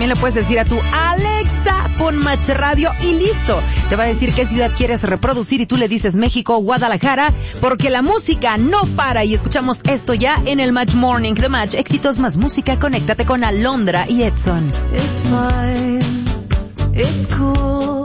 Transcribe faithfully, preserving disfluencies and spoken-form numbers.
también le puedes decir a tu Alexa, pon Match Radio y listo. Te va a decir qué ciudad quieres reproducir y tú le dices México, Guadalajara, porque la música no para. Y escuchamos esto ya en el Match Morning de Match. Éxitos más música, conéctate con Alondra y Edson. It's fine, it's cool.